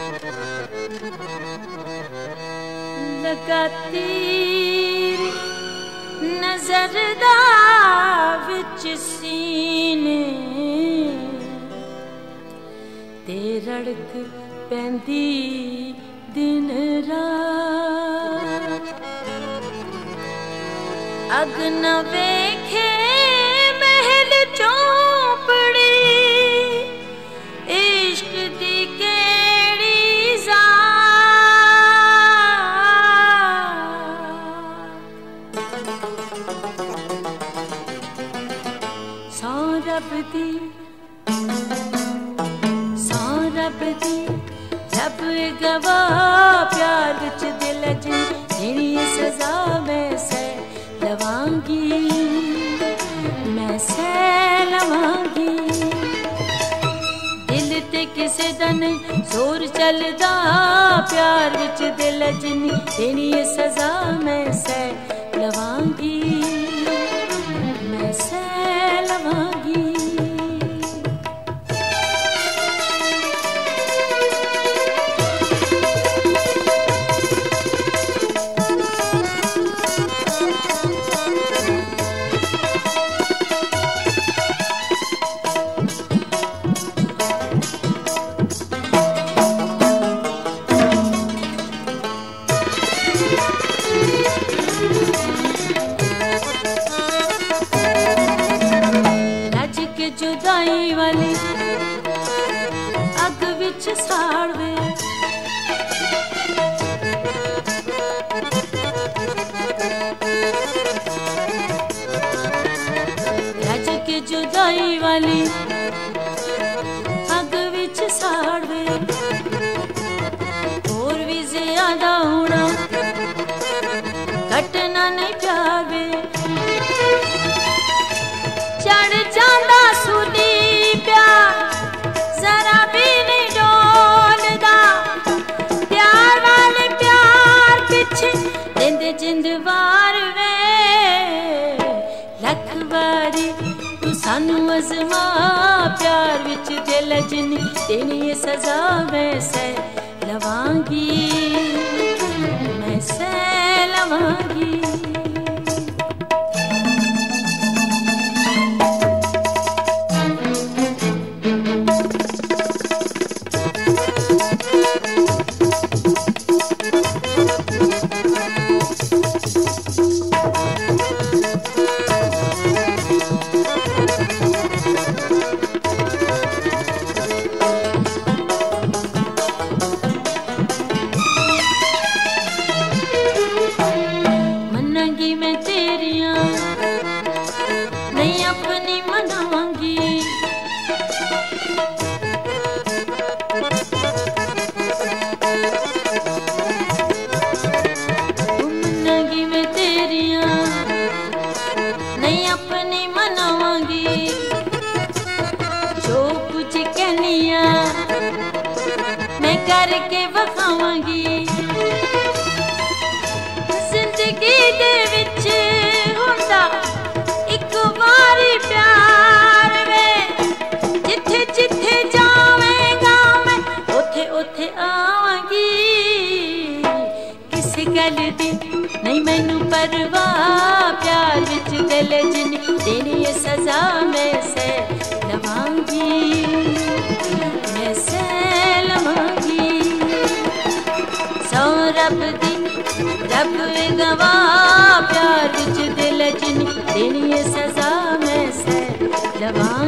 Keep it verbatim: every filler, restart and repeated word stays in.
लगातीर नजर दा विच सीने ते रड़क पैंदी दिन रात अग न वेखे महल चौपड़ी इश्क दी केड़ी जात सौ रब दी सौ रब दी रब गवाह प्यार विच दिल जिनी सजा मैं सह लवांगी मैं सह लवांगी दिल ते किसे दा नहीं जोर चलदा प्यार विच दिल जिनी जिनी सजा मैं सह लवांगी मैं सह लवांगी जुदाई वाली अग विच साड़वे रज के जुदाई वाली अग विच साड़वे और भी ज्यादा होना घटना नहीं प्यावे चढ़ जांदा सूली प्यार जरा भी नहीं डोलदा प्यार वाले प्यार पिछे जिंद जिंद वार वे लख बारी तू सानू अज़मा प्यार विच दिल जिनी तेनी सजा मैं सह लवांगी मैं सह लवांगी मैं करके वखावांगी जिंदगी दे विच हुंदा इक वारी प्यार वे जिथे जिथे जावेगा मैं उथे उथे आवांगी किसी गल दी नहीं मैनू परवाह प्यार विच दिल जिनी तेरी सजा मैं सह लवांगी मैं सह लवांगी सौ रब दी रब गवाह प्यार विच दिल जिनी तेरी सजा मैं सह लवांगी।